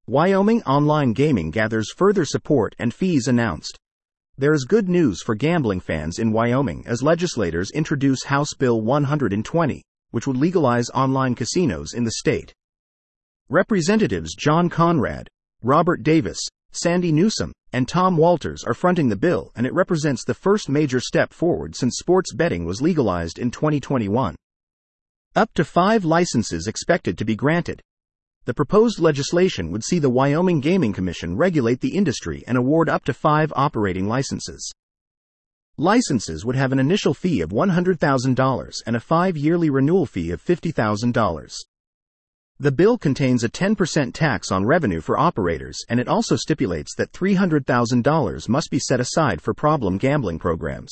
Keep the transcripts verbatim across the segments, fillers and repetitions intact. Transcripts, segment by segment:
Wyoming online gaming gathers further support and fees announced. There is good news for gambling fans in Wyoming as legislators introduce House Bill one hundred twenty, which would legalize online casinos in the state. Representatives John Conrad, Robert Davis, Sandy Newsom, and Tom Walters are fronting the bill, and it represents the first major step forward since sports betting was legalized in twenty twenty-one. Up to five licenses expected to be granted. The proposed legislation would see the Wyoming Gaming Commission regulate the industry and award up to five operating licenses. Licenses would have an initial fee of one hundred thousand dollars and a five-yearly renewal fee of fifty thousand dollars. The bill contains a ten percent tax on revenue for operators, and it also stipulates that three hundred thousand dollars must be set aside for problem gambling programs.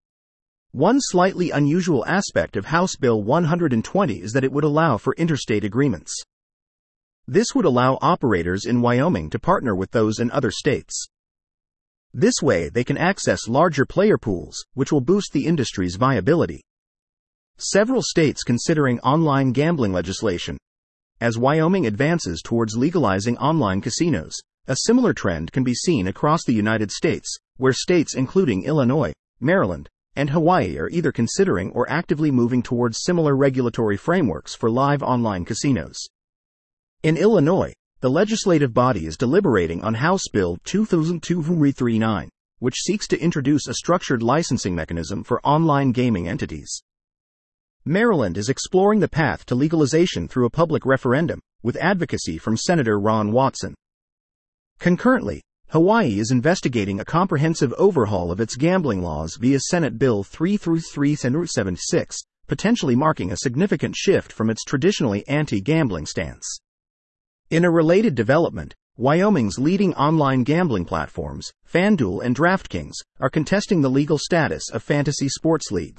One slightly unusual aspect of House Bill one hundred twenty is that it would allow for interstate agreements. This would allow operators in Wyoming to partner with those in other states. This way they can access larger player pools, which will boost the industry's viability. Several states considering online gambling legislation. As Wyoming advances towards legalizing online casinos, a similar trend can be seen across the United States, where states including Illinois, Maryland, and Hawaii are either considering or actively moving towards similar regulatory frameworks for live online casinos. In Illinois, the legislative body is deliberating on House Bill two thousand two thirty-nine, which seeks to introduce a structured licensing mechanism for online gaming entities. Maryland is exploring the path to legalization through a public referendum, with advocacy from Senator Ron Watson. Concurrently, Hawaii is investigating a comprehensive overhaul of its gambling laws via Senate Bill thirty-three seventy-six, potentially marking a significant shift from its traditionally anti-gambling stance. In a related development, Wyoming's leading online gambling platforms, FanDuel and DraftKings, are contesting the legal status of fantasy sports leagues.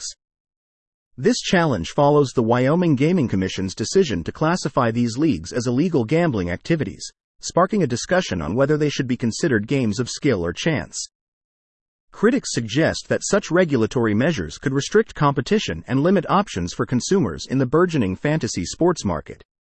This challenge follows the Wyoming Gaming Commission's decision to classify these leagues as illegal gambling activities, sparking a discussion on whether they should be considered games of skill or chance. Critics suggest that such regulatory measures could restrict competition and limit options for consumers in the burgeoning fantasy sports market.